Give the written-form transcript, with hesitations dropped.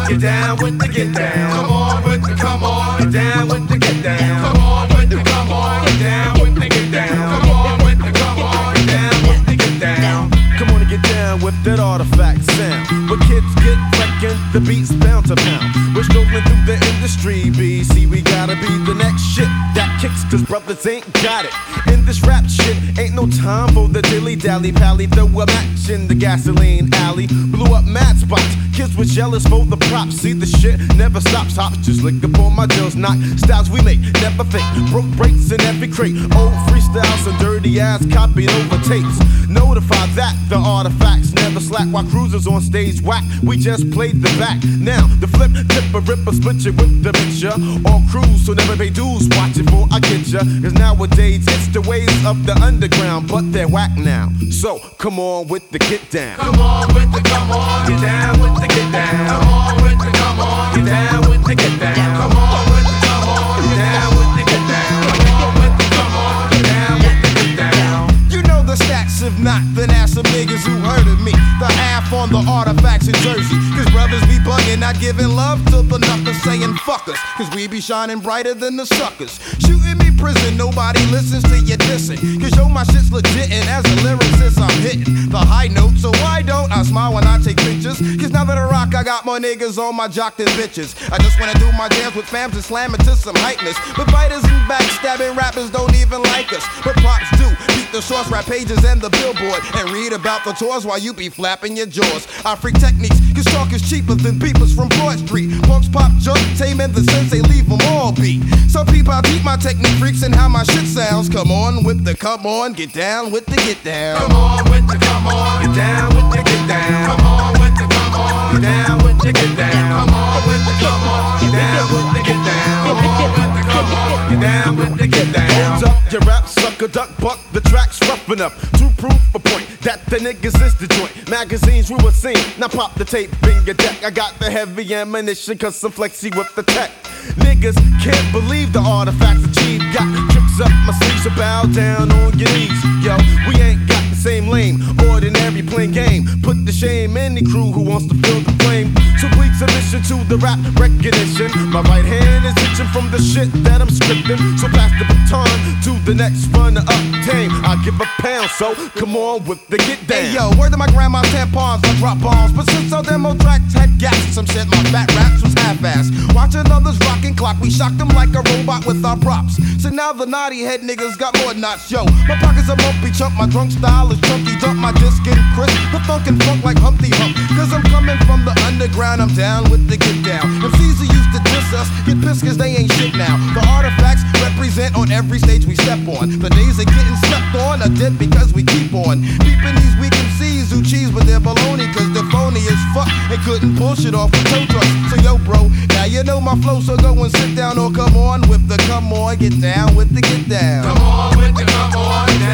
get down with the get down. Come on with the come on, get down with the get down. Come on with the come on, get down with the get down. Come on with the come on, get down with the get down. Come on and get down with that artifact sound. Where kids get wrecking, the beats bound to pound. We're strolling through the industry, BC. We gotta be the next shit that kicks, cause brothers ain't got it. In this rap shit, ain't no time for the dilly-dally pally. Throw a match in the gasoline alley. Blew up mad spots, kids was jealous for the props. See the shit never stops, hops just lick up on my deals. Knock styles we make, never fake. Broke breaks in every crate. Old freestyles and dirty ass copied over tapes. Notify that the artifacts never slack while cruisers on stage whack. We just played the back. Now the flip, tip a ripper, split you with the picture. All crews, so never pay dues. Watch it for I get ya. Cause nowadays it's the ways of the underground, but they're whack now. So come on with the get down. Come on with the come on, get down with the get down. Come on with the come on, get down with the get down. Come on with the come on, get down with the get down. Come on with the come on, get down with the get down. You know the stats, if not, then ask some niggas who heard of me. The half on the artifacts in Jersey. Cause brothers be bugging, not giving love to the knuckers, saying fuck us. Cause we be shining brighter than the suckers. Shooting me prison, nobody listens to you dissing. Cause yo, my shit's legit, and as a lyricist, I'm hitting the high note. So why don't I smile when I take pictures? Cause now that I rock, I got more niggas on my jock than bitches. I just wanna do my jams with fams and slam it to some hypeness. But biters and backstabbing rappers don't even like us. But props do. Beat the source rap pages and the billboard. And read about the tours while you be flapping your jaws. I freak techniques, cause talk is cheaper than beepers from Broad Street. Punks pop junk, tame and the sensei leave them all beat. Some people I beat my technique freaks and how my shit sounds. Come on with the come on, get down with the get down. Come on with the come on, get down with the get down. Come on with the come on, get down with the get down. Come on with the come on, get down with the get down. Come on with the come on, get down with the get down. Hold up, your rap sucker, duck buck, the track's rough enough to prove a point that the niggas is the joint. Magazines we were seen, now pop the tape in your deck. I got the heavy ammunition cause I'm flexy with the tech. Niggas can't believe the artifacts achieved. Got tricks up my sleeves, so bow down on your knees. Yo, we ain't got the same lane, ordinary plain game. Put the shame in the crew who wants to feel the flame. So please submission to the rap recognition. My right hand is itching from the shit that I'm scripting. So pass the baton to the next runner up tame. I give a pound, so come on with the get down. Hey yo, word to my grandma's tampons, I drop bombs. But since our demo tracks had gaps, some shit my fat raps was half-assed. Watching others rockin' clock, we shocked them like a robot with our props. So now the naughty head niggas got more knots. Yo, my pockets are bumpy chump, my drunk style is chunky. Dump my disc and crisp, the funk and funk like Humpty Hump. Cause I'm coming from the underground, I'm down with the get down. MCs who used to diss us, get pissed cause they ain't shit now. The artifacts represent on every stage we step on. The days of getting slept on are dead because we keep on peeping these weak MCs who cheese with their baloney. Cause they're phony as fuck and couldn't pull shit off with tow trucks. So yo bro, now you know my flow, so go and sit down or come on with the come on, get down with the get down. Come on with the come on,